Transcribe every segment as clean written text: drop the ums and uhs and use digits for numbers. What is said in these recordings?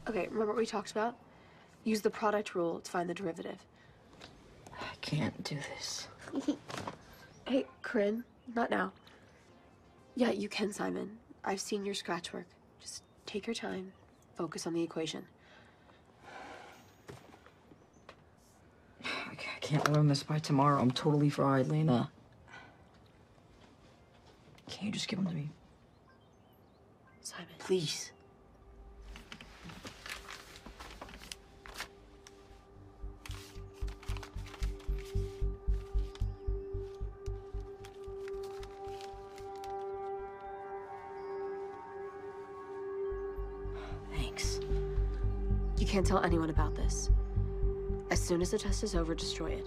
Okay, remember what we talked about? Use the product rule to find the derivative. I can't do this. Hey, Corinne, not now. Yeah, you can, Simon. I've seen your scratch work. Just take your time. Focus on the equation. I can't learn this by tomorrow. I'm totally fried, Lena. Can't you just give them to me? Simon. Please. Thanks. You can't tell anyone about this. As soon as the test is over, destroy it.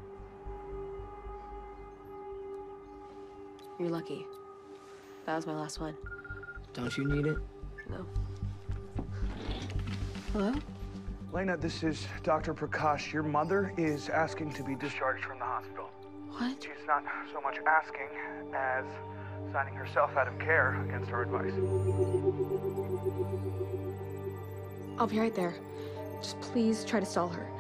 You're lucky. That was my last one. Don't you need it? No. Hello? Lena, this is Dr. Prakash. Your mother is asking to be discharged from the hospital. What? She's not so much asking as signing herself out of care against her advice. I'll be right there. Just please try to stall her.